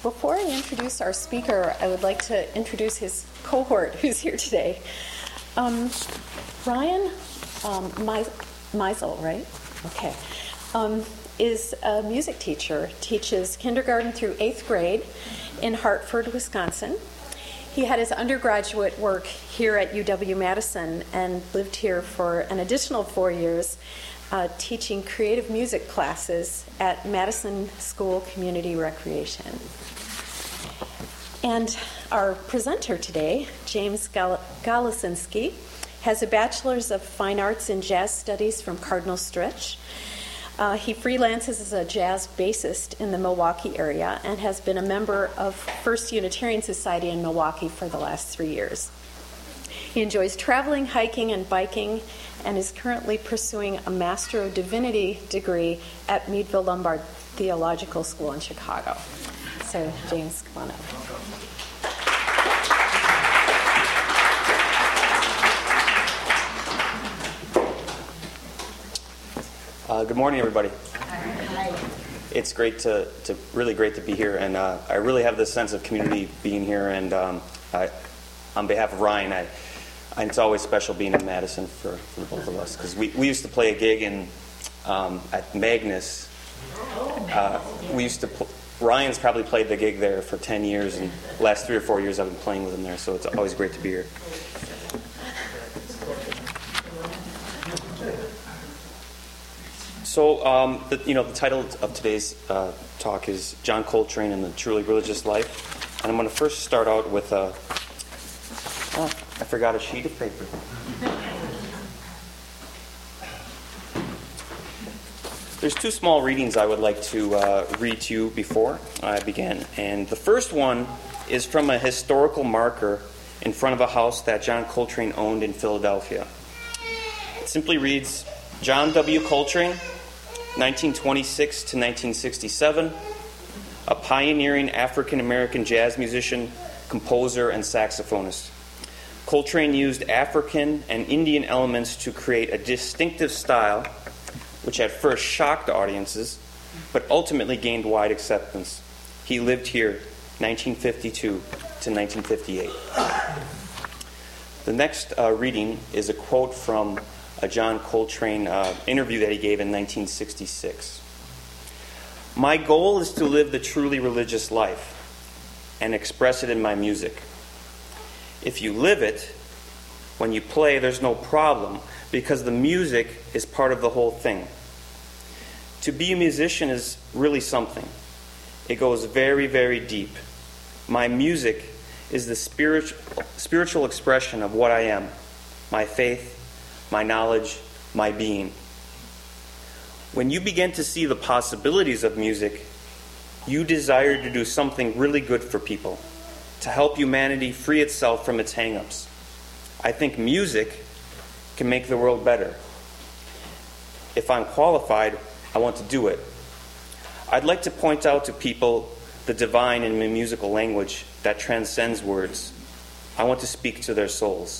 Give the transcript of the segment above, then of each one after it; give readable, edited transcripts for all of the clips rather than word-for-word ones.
Before I introduce our speaker, I would like to introduce his cohort who's here today. Ryan Meisel, right? Okay. Is a music teacher, teaches kindergarten through 8th grade in Hartford, Wisconsin. He had his undergraduate work here at UW-Madison and lived here for an additional 4 years teaching creative music classes at Madison School Community Recreation. And our presenter today, James Galasinski, has a Bachelor's of Fine Arts in Jazz Studies from Cardinal Stritch. He freelances as a jazz bassist in the Milwaukee area and has been a member of First Unitarian Society in Milwaukee for the last 3 years. He enjoys traveling, hiking, and biking, and is currently pursuing a Master of Divinity degree at Meadville Lombard Theological School in Chicago. So, James, come on up. Good morning, everybody. It's really great to be here, and I really have this sense of community being here. And on behalf of Ryan, it's always special being in Madison for both of us, because we used to play a gig at Magnus. Ryan's probably played the gig there for 10 years, and the last 3 or 4 years I've been playing with him there. So it's always great to be here. So, the title of today's talk is John Coltrane and the Truly Religious Life. And I'm going to first start out with I forgot a sheet of paper. There's 2 small readings I would like to read to you before I begin. And the first one is from a historical marker in front of a house that John Coltrane owned in Philadelphia. It simply reads, John W. Coltrane, 1926 to 1967, a pioneering African-American jazz musician, composer, and saxophonist. Coltrane used African and Indian elements to create a distinctive style which at first shocked audiences, but ultimately gained wide acceptance. He lived here 1952 to 1958. The next reading is a quote from a John Coltrane interview that he gave in 1966. My goal is to live the truly religious life and express it in my music. If you live it, when you play, there's no problem because the music is part of the whole thing. To be a musician is really something. It goes very, very deep. My music is the spiritual expression of what I am, my faith, my knowledge, my being. When you begin to see the possibilities of music, you desire to do something really good for people, to help humanity free itself from its hang-ups. I think music can make the world better. If I'm qualified, I want to do it. I'd like to point out to people the divine in a musical language that transcends words. I want to speak to their souls.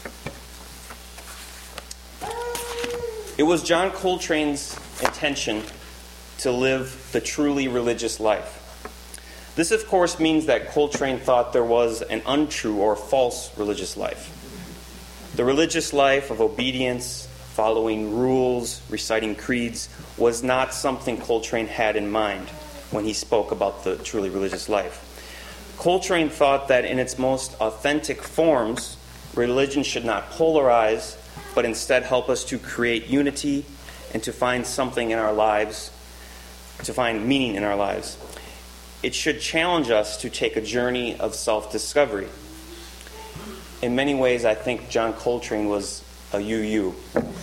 It was John Coltrane's intention to live the truly religious life. This, of course, means that Coltrane thought there was an untrue or false religious life. The religious life of obedience, following rules, reciting creeds, was not something Coltrane had in mind when he spoke about the truly religious life. Coltrane thought that in its most authentic forms, religion should not polarize, but instead help us to create unity and to find something in our lives, to find meaning in our lives. It should challenge us to take a journey of self-discovery. In many ways, I think John Coltrane was a UU.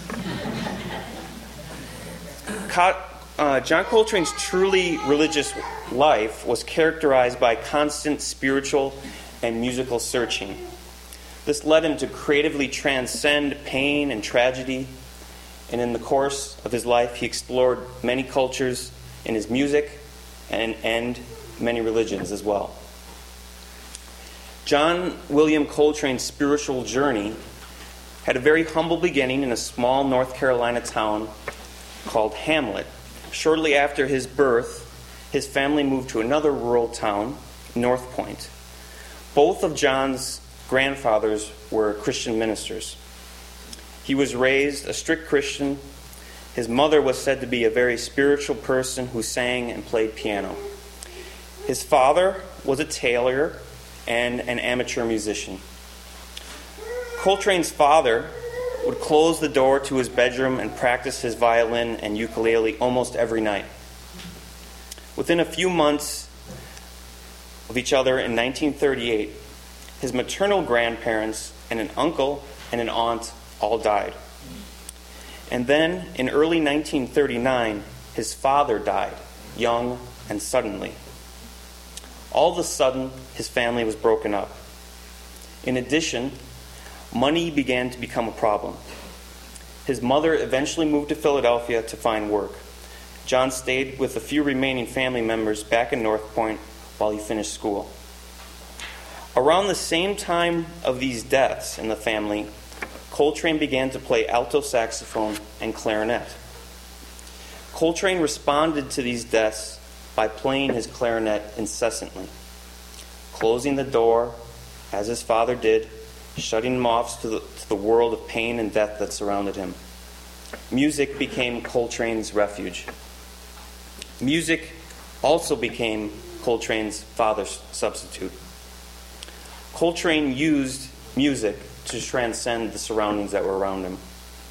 John Coltrane's truly religious life was characterized by constant spiritual and musical searching. This led him to creatively transcend pain and tragedy, and in the course of his life, he explored many cultures in his music and many religions as well. John William Coltrane's spiritual journey had a very humble beginning in a small North Carolina town called Hamlet. Shortly after his birth, his family moved to another rural town North Point. Both of John's grandfathers were Christian ministers. He was raised a strict Christian. His mother was said to be a very spiritual person who sang and played piano. His father was a tailor and an amateur musician. Coltrane's father would close the door to his bedroom and practice his violin and ukulele almost every night. Within a few months of each other in 1938, his maternal grandparents and an uncle and an aunt all died. And then, in early 1939, his father died, young and suddenly. All of a sudden, his family was broken up. In addition, money began to become a problem. His mother eventually moved to Philadelphia to find work. John stayed with the few remaining family members back in North Point while he finished school. Around the same time of these deaths in the family, Coltrane began to play alto saxophone and clarinet. Coltrane responded to these deaths by playing his clarinet incessantly, closing the door, as his father did, shutting him off to the world of pain and death that surrounded him. Music became Coltrane's refuge. Music also became Coltrane's father's substitute. Coltrane used music to transcend the surroundings that were around him.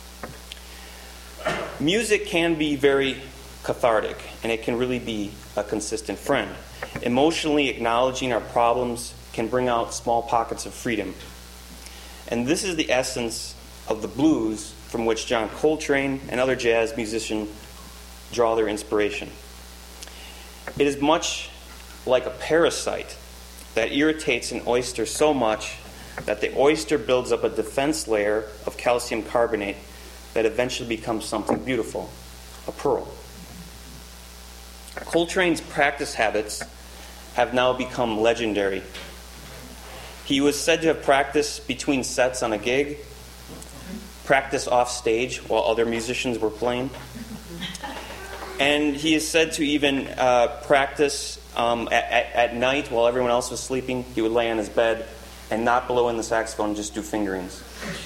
Music can be very cathartic, and it can really be a consistent friend. Emotionally acknowledging our problems can bring out small pockets of freedom. And this is the essence of the blues from which John Coltrane and other jazz musicians draw their inspiration. It is much like a parasite that irritates an oyster so much that the oyster builds up a defense layer of calcium carbonate that eventually becomes something beautiful, a pearl. Coltrane's practice habits have now become legendary. He was said to have practiced between sets on a gig, practiced off stage while other musicians were playing, and he is said to even practice at night while everyone else was sleeping. He would lay on his bed and not blow in the saxophone and just do fingerings.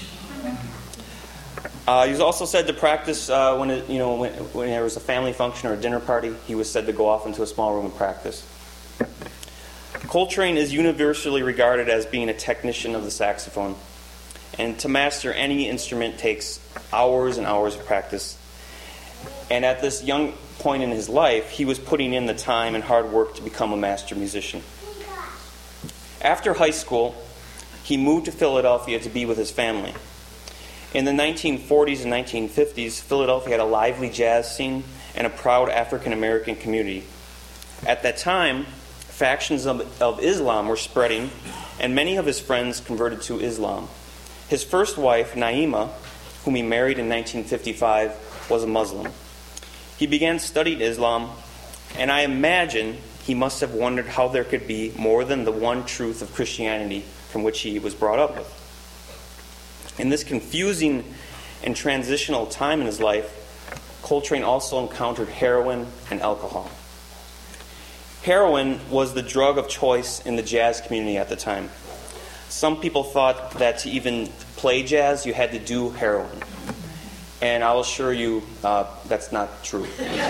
He was also said to practice when there was a family function or a dinner party. He was said to go off into a small room and practice. Coltrane is universally regarded as being a technician of the saxophone, and to master any instrument takes hours and hours of practice. And at this young point in his life, he was putting in the time and hard work to become a master musician. After high school, he moved to Philadelphia to be with his family. In the 1940s and 1950s, Philadelphia had a lively jazz scene and a proud African-American community. At that time, factions of Islam were spreading, and many of his friends converted to Islam. His first wife, Naima, whom he married in 1955, was a Muslim. He began studying Islam, and I imagine he must have wondered how there could be more than the one truth of Christianity from which he was brought up with. In this confusing and transitional time in his life, Coltrane also encountered heroin and alcohol. Heroin was the drug of choice in the jazz community at the time. Some people thought that to even play jazz, you had to do heroin. And I'll assure you that's not true.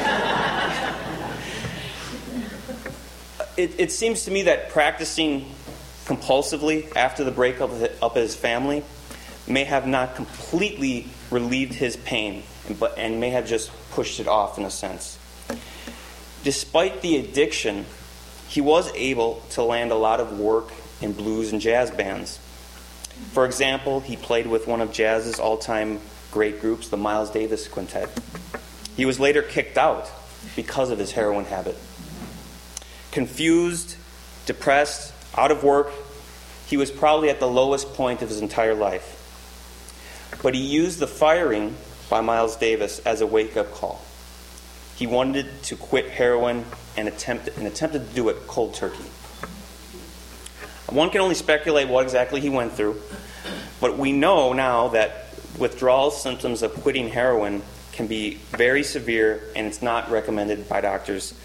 It seems to me that practicing compulsively after the breakup of his family may have not completely relieved his pain, and may have just pushed it off in a sense. Despite the addiction, he was able to land a lot of work in blues and jazz bands. For example, he played with one of jazz's all-time great groups, the Miles Davis Quintet. He was later kicked out because of his heroin habit. Confused, depressed, out of work, he was probably at the lowest point of his entire life. But he used the firing by Miles Davis as a wake-up call. He wanted to quit heroin and attempted to do it cold turkey. One can only speculate what exactly he went through, but we know now that withdrawal symptoms of quitting heroin can be very severe, and it's not recommended by doctors.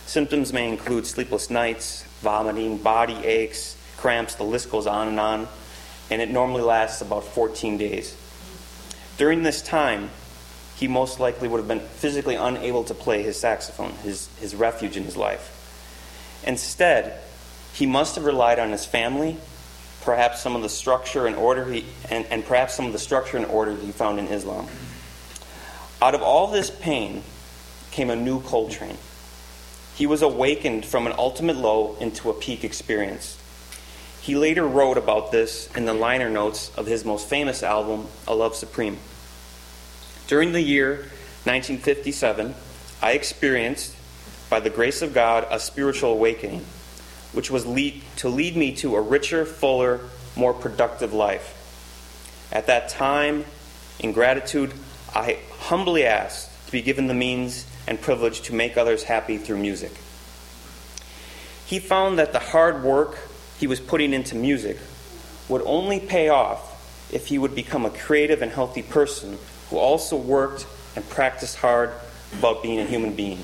Symptoms may include sleepless nights, vomiting, body aches, cramps, the list goes on, and it normally lasts about 14 days. During this time, he most likely would have been physically unable to play his saxophone, his refuge in his life. Instead, he must have relied on his family, perhaps some of the structure and order he found in Islam. Out of all this pain came a new Coltrane. He was awakened from an ultimate low into a peak experience. He later wrote about this in the liner notes of his most famous album, A Love Supreme. During the year 1957, I experienced, by the grace of God, a spiritual awakening, which was to lead me to a richer, fuller, more productive life. At that time, in gratitude, I humbly asked to be given the means and privilege to make others happy through music. He found that the hard work he was putting into music would only pay off if he would become a creative and healthy person who also worked and practiced hard about being a human being.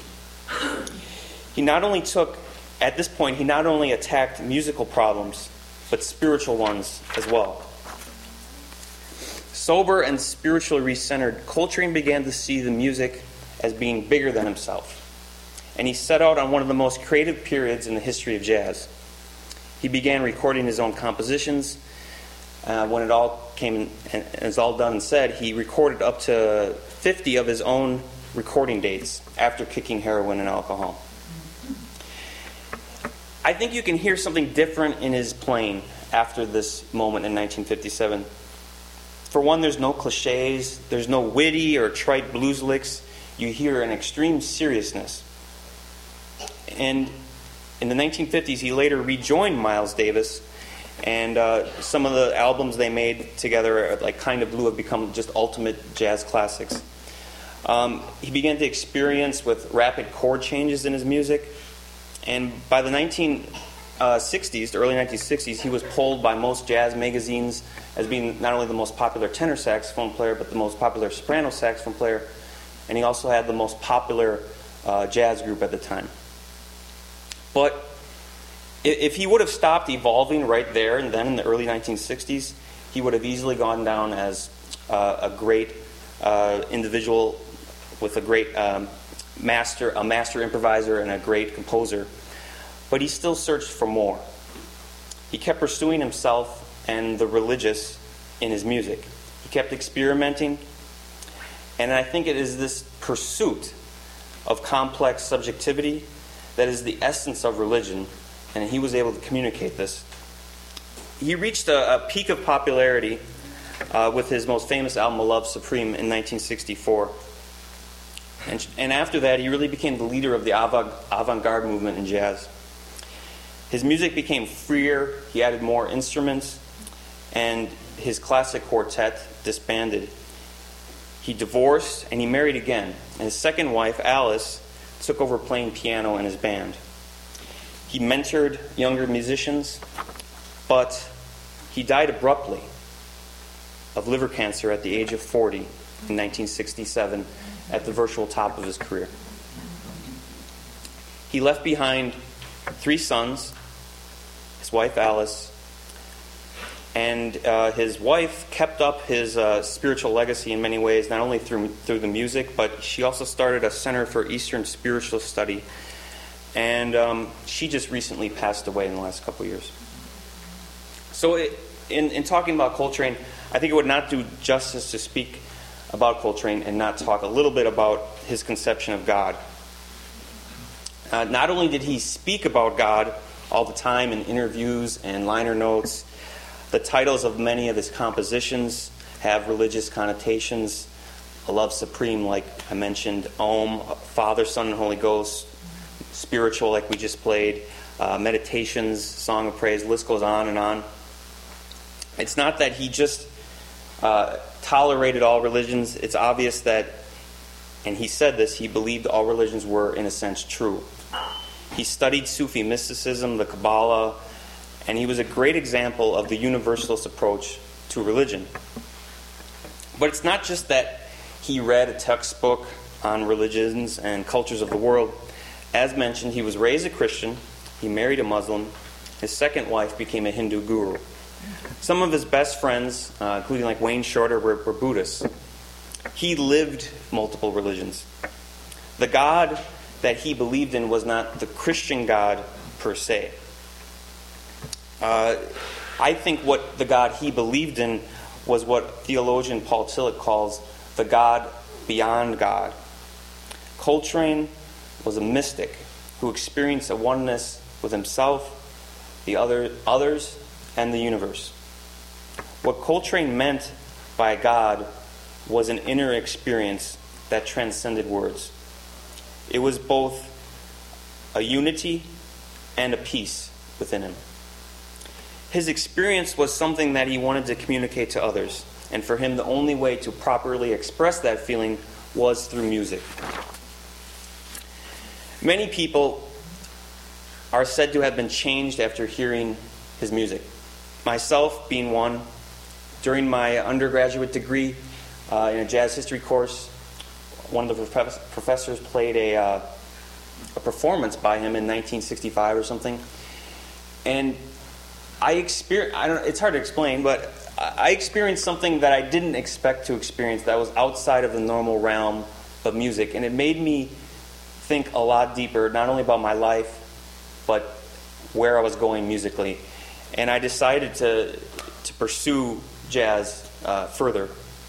At this point, he not only attacked musical problems, but spiritual ones as well. Sober and spiritually recentered, Coltrane began to see the music as being bigger than himself. And he set out on one of the most creative periods in the history of jazz. He began recording his own compositions. When it all came and is all done and said, he recorded up to 50 of his own recording dates after kicking heroin and alcohol. I think you can hear something different in his playing after this moment in 1957. For one, there's no cliches, there's no witty or trite blues licks. You hear an extreme seriousness. And in the 1950s, he later rejoined Miles Davis, and some of the albums they made together, like Kind of Blue, have become just ultimate jazz classics. He began to experience with rapid chord changes in his music, and by the 1960s, the early 1960s, he was polled by most jazz magazines as being not only the most popular tenor saxophone player, but the most popular soprano saxophone player, and he also had the most popular jazz group at the time. But if he would have stopped evolving right there and then in the early 1960s, he would have easily gone down as a great individual with a great master improviser and a great composer. But he still searched for more. He kept pursuing himself and the religious in his music. He kept experimenting, and I think it is this pursuit of complex subjectivity that is the essence of religion, and he was able to communicate this. He reached a peak of popularity with his most famous album, A Love Supreme, in 1964. And after that, he really became the leader of the avant-garde movement in jazz. His music became freer, he added more instruments, and his classic quartet disbanded. He divorced and he married again, and his second wife, Alice, took over playing piano in his band. He mentored younger musicians, but he died abruptly of liver cancer at the age of 40 in 1967 at the virtual top of his career. He left behind 3 sons, his wife Alice, and his wife kept up his spiritual legacy in many ways, not only through the music, but she also started a Center for Eastern Spiritual Study, and she just recently passed away in the last couple of years. So in talking about Coltrane, I think it would not do justice to speak about Coltrane and not talk a little bit about his conception of God. Not only did he speak about God all the time in interviews and liner notes, the titles of many of his compositions have religious connotations. A Love Supreme, like I mentioned, Om, Father, Son, and Holy Ghost, spiritual, like we just played, meditations, Song of Praise, the list goes on and on. It's not that he just tolerated all religions. It's obvious that, and he said this, he believed all religions were, in a sense, true. He studied Sufi mysticism, the Kabbalah, and he was a great example of the universalist approach to religion. But it's not just that he read a textbook on religions and cultures of the world. As mentioned, he was raised a Christian. He married a Muslim. His second wife became a Hindu guru. Some of his best friends, including like Wayne Shorter, were Buddhists. He lived multiple religions. The God that he believed in was not the Christian God per se. I think what the God he believed in was what theologian Paul Tillich calls the God beyond God. Coltrane was a mystic who experienced a oneness with himself, the others, and the universe. What Coltrane meant by God was an inner experience that transcended words. It was both a unity and a peace within him. His experience was something that he wanted to communicate to others, and for him the only way to properly express that feeling was through music. Many people are said to have been changed after hearing his music. Myself being one. During my undergraduate degree in a jazz history course, one of the professors played a performance by him in 1965 or something. And it's hard to explain, but I experienced something that I didn't expect to experience that was outside of the normal realm of music. And it made me think a lot deeper, not only about my life, but where I was going musically. And I decided to pursue jazz further.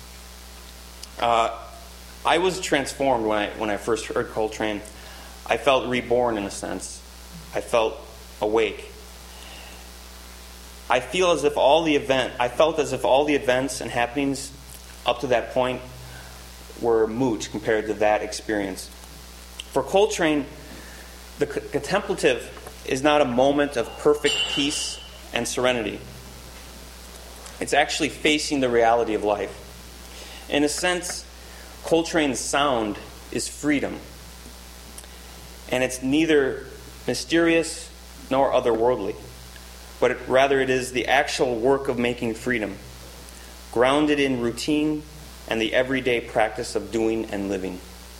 I was transformed when I first heard Coltrane. I felt reborn in a sense. I felt awake. I felt as if all the events and happenings up to that point were moot compared to that experience. For Coltrane, the contemplative is not a moment of perfect peace and serenity. It's actually facing the reality of life. In a sense, Coltrane's sound is freedom. And it's neither mysterious nor otherworldly, but rather it is the actual work of making freedom, grounded in routine and the everyday practice of doing and living.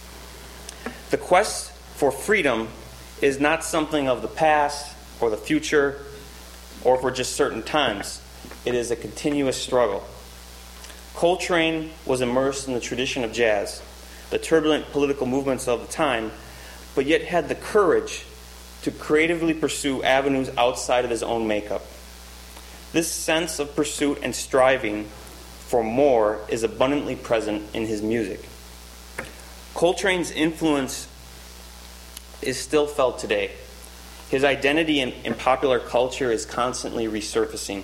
The quest for freedom is not something of the past or the future or for just certain times. It is a continuous struggle. Coltrane was immersed in the tradition of jazz, the turbulent political movements of the time, but yet had the courage to creatively pursue avenues outside of his own makeup. This sense of pursuit and striving for more is abundantly present in his music. Coltrane's influence is still felt today. His identity in popular culture is constantly resurfacing.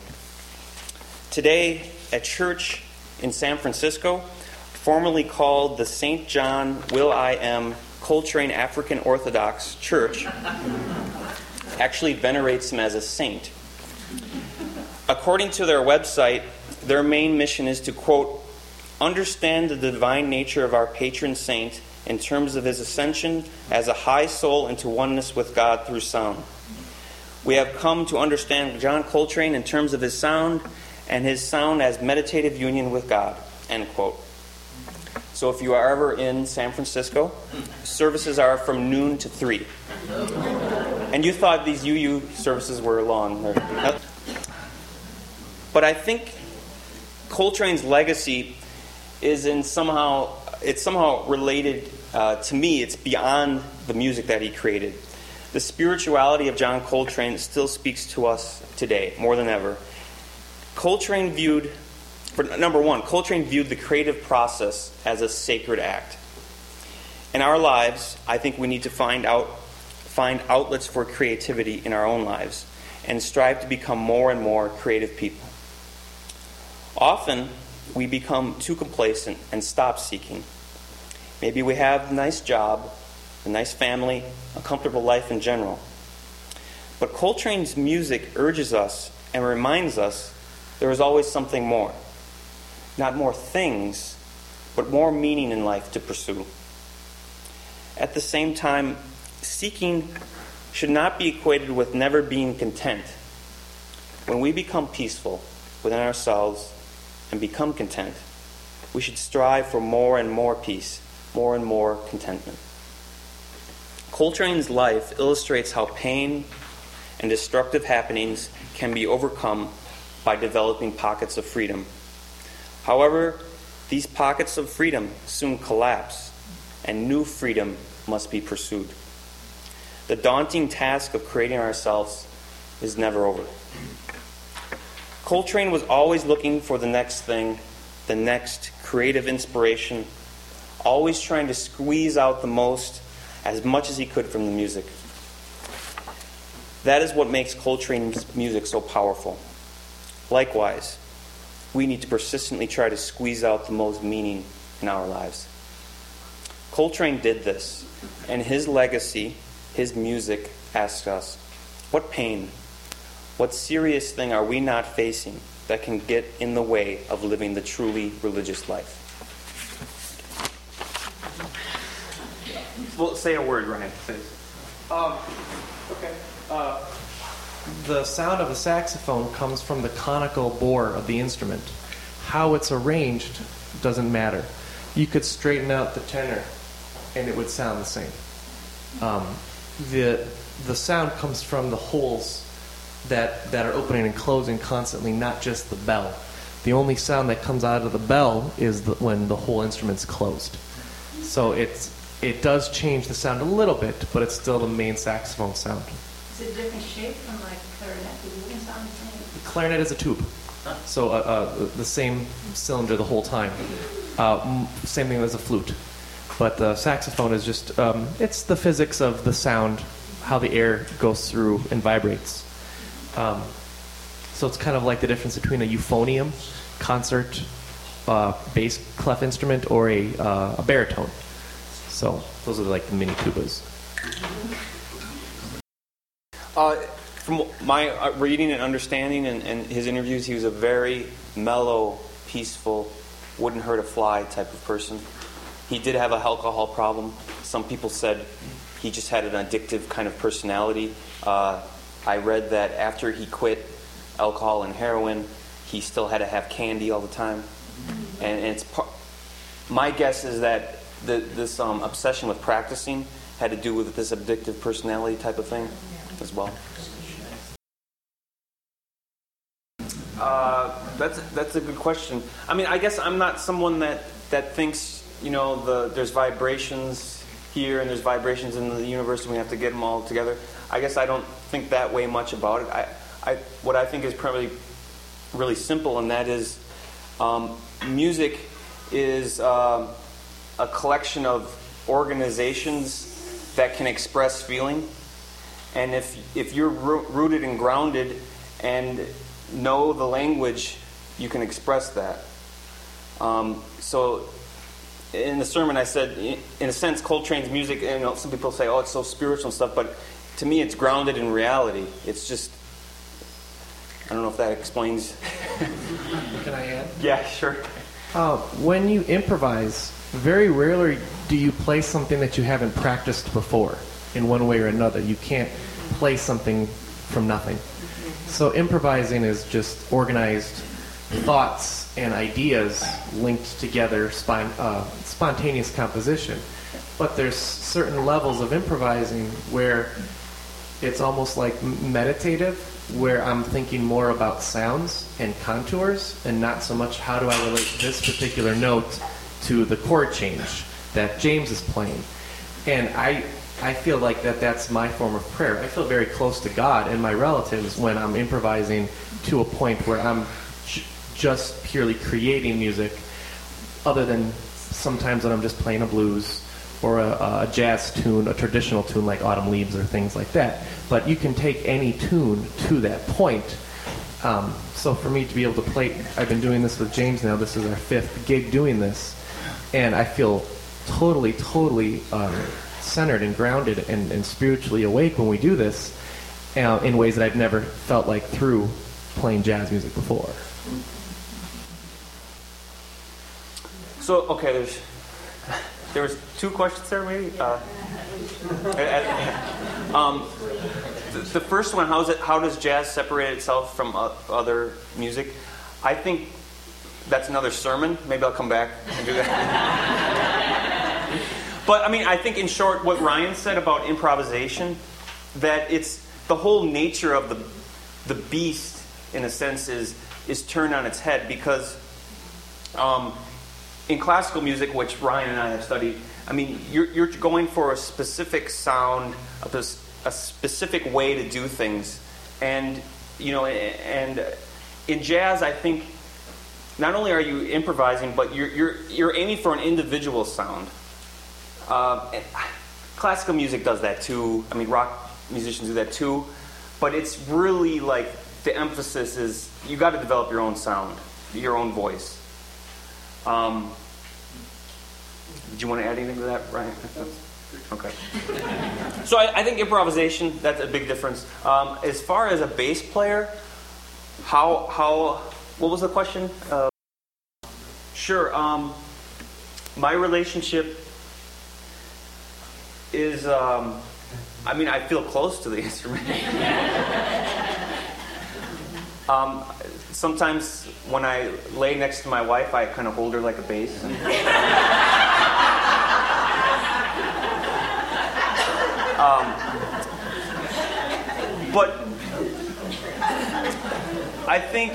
Today, a church in San Francisco, formerly called the St. John Will.I.Am Coltrane African Orthodox Church, actually venerates him as a saint. According to their website, their main mission is to, quote, understand the divine nature of our patron saint in terms of his ascension as a high soul into oneness with God through sound. We have come to understand John Coltrane in terms of his sound and his sound as meditative union with God, end quote. So if you are ever in San Francisco, services are from noon to 3. And you thought these UU services were long. But I think Coltrane's legacy is somehow related to me. It's beyond the music that he created. The spirituality of John Coltrane still speaks to us today more than ever. Coltrane viewed the creative process as a sacred act. In our lives, I think we need to find outlets for creativity in our own lives and strive to become more and more creative people. Often, we become too complacent and stop seeking. Maybe we have a nice job, a nice family, a comfortable life in general. But Coltrane's music urges us and reminds us there is always something more. Not more things, but more meaning in life to pursue. At the same time, seeking should not be equated with never being content. When we become peaceful within ourselves and become content, we should strive for more and more peace, more and more contentment. Coltrane's life illustrates how pain and destructive happenings can be overcome by developing pockets of freedom. However, these pockets of freedom soon collapse, and new freedom must be pursued. The daunting task of creating ourselves is never over. Coltrane was always looking for the next thing, the next creative inspiration, always trying to squeeze out the most, as much as he could from the music. That is what makes Coltrane's music so powerful. Likewise, we need to persistently try to squeeze out the most meaning in our lives. Coltrane did this, and his legacy, his music, asks us, what pain, what serious thing are we not facing that can get in the way of living the truly religious life? Well, say a word, Ryan, please. Okay. The sound of the saxophone comes from the conical bore of the instrument. How it's arranged doesn't matter. You could straighten out the tenor, and it would sound the same. The sound comes from the holes that are opening and closing constantly, not just the bell. The only sound that comes out of the bell is when the whole instrument's closed. So it does change the sound a little bit, but it's still the main saxophone sound. Is it a different shape from like clarinet? Does it even sound the same? The clarinet is a tube, so the same cylinder the whole time. Same thing as a flute. But the saxophone is just, it's the physics of the sound, how the air goes through and vibrates. So it's kind of like the difference between a euphonium, concert, bass clef instrument, or a baritone. So those are like the mini tubas. From my reading and understanding and his interviews, he was a very mellow, peaceful, wouldn't hurt a fly type of person. He did have an alcohol problem. Some people said he just had an addictive kind of personality. I read that after he quit alcohol and heroin, he still had to have candy all the time. And my guess is that this obsession with practicing had to do with this addictive personality type of thing as well. That's a good question. I mean, I guess I'm not someone that thinks, there's vibrations here and there's vibrations in the universe and we have to get them all together. I guess I don't think that way much about it. What I think is probably really simple, and that is music is a collection of organizations that can express feeling. And if you're rooted and grounded and know the language, you can express that. So in the sermon I said, in a sense, Coltrane's music, some people say, it's so spiritual and stuff, but to me it's grounded in reality. It's just, I don't know if that explains. Can I add? Yeah, sure. When you improvise, very rarely do you play something that you haven't practiced before in one way or another. You can't play something from nothing. So improvising is just organized thoughts and ideas linked together, spontaneous composition. But there's certain levels of improvising where it's almost like meditative, where I'm thinking more about sounds and contours and not so much how do I relate this particular note to the chord change that James is playing. And I feel like that's my form of prayer. I feel very close to God and my relatives when I'm improvising to a point where I'm just purely creating music, other than sometimes when I'm just playing a blues or a jazz tune, a traditional tune like Autumn Leaves or things like that. But you can take any tune to that point. So for me to be able to play, I've been doing this with James now. This is our 5th gig doing this. And I feel totally centered and grounded and spiritually awake when we do this in ways that I've never felt like through playing jazz music before. So, okay, there was 2 questions there, maybe? The first one, how does jazz separate itself from other music? I think that's another sermon. Maybe I'll come back and do that. But I mean, I think in short, what Ryan said about improvisation, that it's the whole nature of the beast, in a sense, is turned on its head, because in classical music, which Ryan and I have studied, I mean, you're going for a specific sound, a specific way to do things, and and in jazz, I think not only are you improvising, but you're aiming for an individual sound. And classical music does that too. I mean, rock musicians do that too, but it's really like the emphasis is you got to develop your own sound, your own voice. Do you want to add anything to that, Ryan? Okay. So I think improvisation, that's a big difference. As far as a bass player, what was the question? Sure. My relationship is, I mean, I feel close to the instrument. Sometimes when I lay next to my wife, I kind of hold her like a bass. But I think,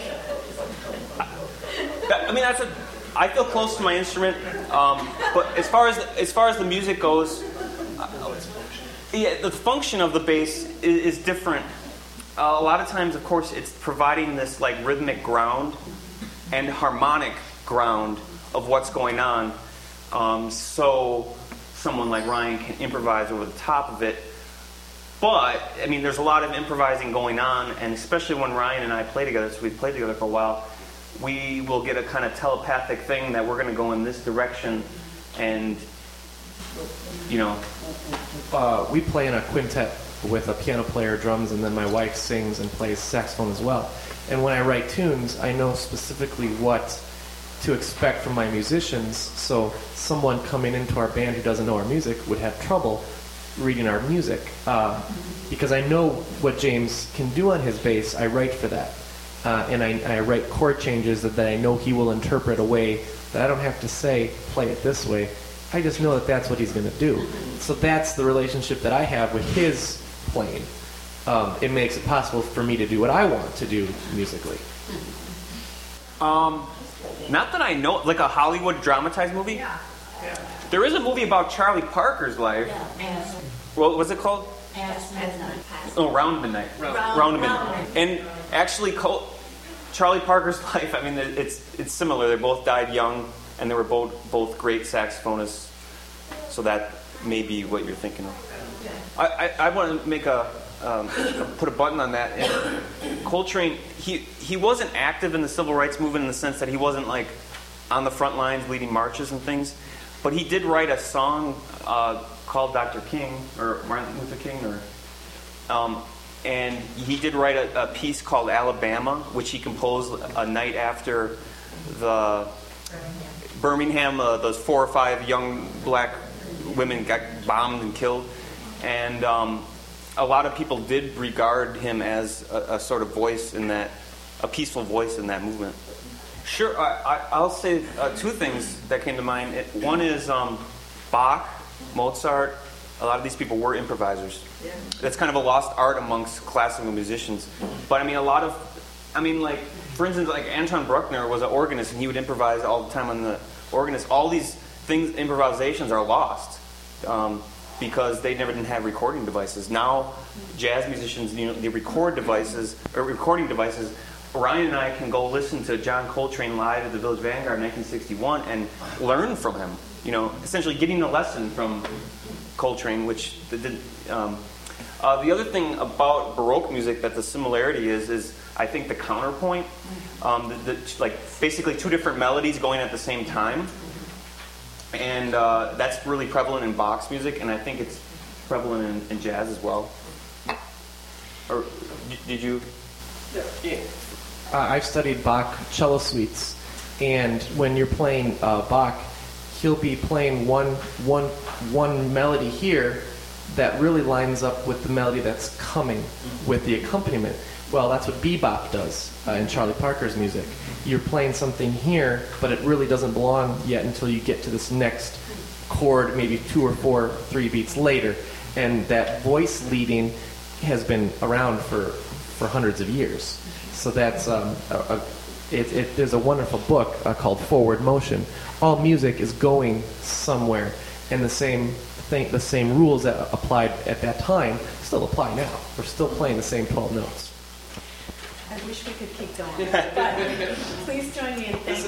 I mean, I feel close to my instrument. But as far as the music goes, yeah, the function of the bass is different. A lot of times, of course, it's providing this like rhythmic ground and harmonic ground of what's going on. So someone like Ryan can improvise over the top of it. But, I mean, there's a lot of improvising going on, and especially when Ryan and I play together, so we've played together for a while, we will get a kind of telepathic thing that we're going to go in this direction, and, we play in a quintet with a piano player, drums, and then my wife sings and plays saxophone as well. And when I write tunes, I know specifically what to expect from my musicians, so someone coming into our band who doesn't know our music would have trouble reading our music. Because I know what James can do on his bass, I write for that. And I write chord changes that I know he will interpret a way that I don't have to say, play it this way. I just know that that's what he's going to do. So that's the relationship that I have with his playing. It makes it possible for me to do what I want to do musically. Not that I know, like a Hollywood dramatized movie? Yeah. There is a movie about Charlie Parker's life. Yeah. What was it called? Past midnight. Oh, Round Midnight. Round Midnight. And actually, Charlie Parker's life, I mean, it's similar. They both died young, and they were both great saxophonists. So that may be what you're thinking of. I want to make put a button on that. And Coltrane, he wasn't active in the civil rights movement in the sense that he wasn't like on the front lines leading marches and things, but he did write a song called Dr. King, or Martin Luther King, and he did write a piece called Alabama, which he composed a night after the Birmingham, those 4 or 5 young black women got bombed and killed. And a lot of people did regard him as a sort of voice in that, a peaceful voice in that movement. Sure, I'll say 2 things that came to mind. One is Bach, Mozart. A lot of these people were improvisers. Yeah. That's kind of a lost art amongst classical musicians. But I mean, like, for instance, like Anton Bruckner was an organist, and he would improvise all the time on the organist. All these things, improvisations, are lost because they never didn't have recording devices. Now, jazz musicians, they record devices or recording devices. Ryan and I can go listen to John Coltrane live at the Village Vanguard in 1961 and learn from him. Essentially getting a lesson from Coltrane, which the other thing about Baroque music that the similarity is I think the counterpoint, like basically 2 different melodies going at the same time, and that's really prevalent in Bach's music, and I think it's prevalent in jazz as well. Or did you? Yeah. I've studied Bach cello suites, and when you're playing Bach, he'll be playing one melody here that really lines up with the melody that's coming with the accompaniment. Well, that's what bebop does in Charlie Parker's music. You're playing something here, but it really doesn't belong yet until you get to this next chord maybe 2 or 4, 3 beats later, and that voice leading has been around for hundreds of years. So that's there's a wonderful book called Forward Motion. All music is going somewhere, and the same rules that applied at that time still apply now. We're still playing the same 12 notes. I wish we could keep going, but please join me in thanking